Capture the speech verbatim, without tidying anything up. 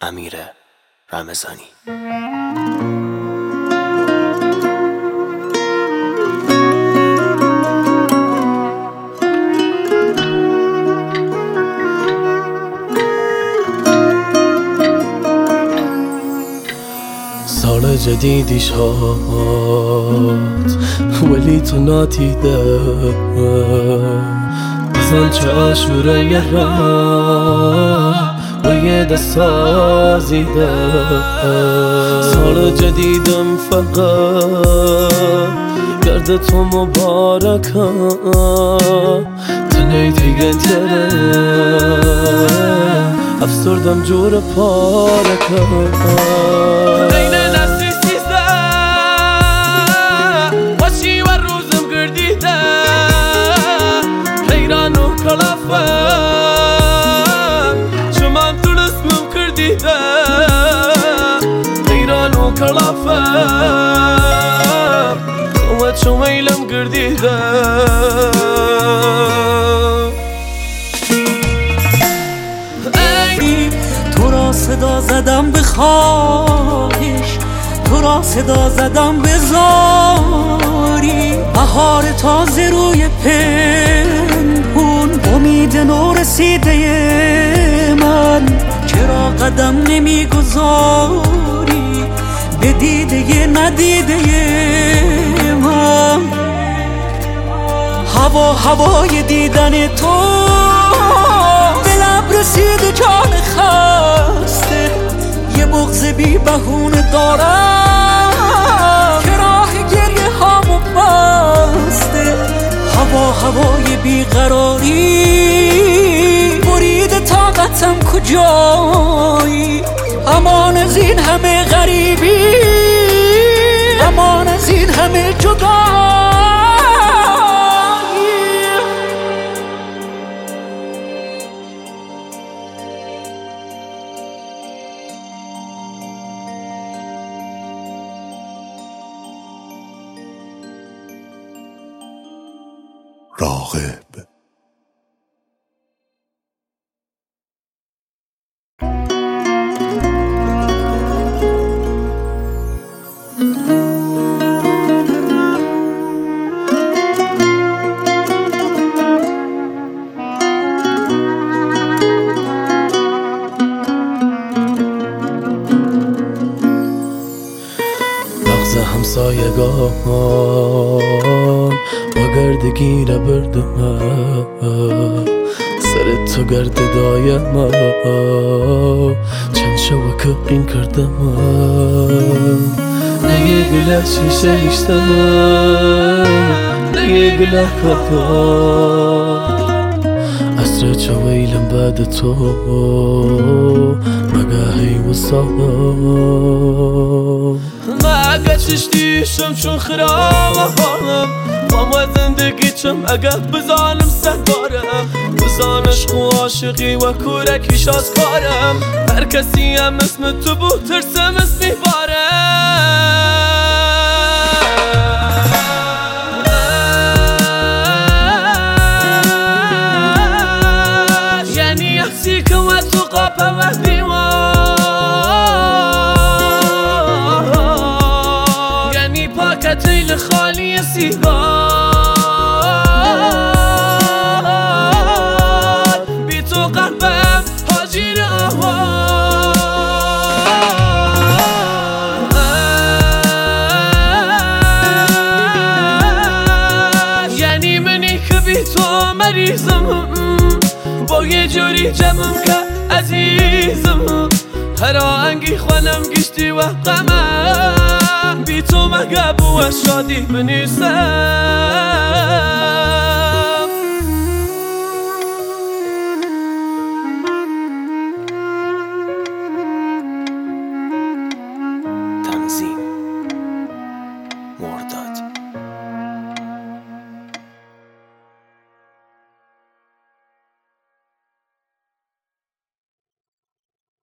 امیر رمضانی. سال جدیدی شد ولی تو نادیده، بزن چه عاشوره را با یه دست سازیده. سال جدیدم فقط گرد تو مبارکه، تنهی دیگه تره افسردم جور پارکه. كلافر قوة شميلم قرديده ای تو را صدا زدم به خواهش، تو را صدا زدم به زاری. بهار تازه روی پنهون، امید نو رسیده من. چرا قدم نمیگذاری به دیده ندیده من؟ هوا هوای دیدن تو به لب رسید جان خسته. یه بغض بی بهونه دارم که راه گریه هامو بسته. هوا هوای بیقراری برید طاقتم کجایی؟ امان از این همه غریبی، امان از این همه جدایی. راغب مغز همسایگان با گردگی نبردم، سر تو گرد دایم چند شوکه این کردم. نه یه گله شیشه ایشتم، نه یه گله کتا عصر چویلم بعد تو مگاهی و صدا. اگه چشتیشم چون خرابم ماما زندگی چم اگه بزانم سهدارم، بزانش خو عاشقی و کورکیش از کارم. هر کسی هم اسم تو بود ترسم اسمی بارم. یعنی احسی که و تو قاپه و دیوان، تیل خالی سیگار. بی تو قلبم حاجیر آوار. یعنی منی که بی تو مریضم، با یه جوری جمعم که عزیزم. هر آهنگی خوانم گشتی و غمم، بی تو مگه بو شادی بنیسم.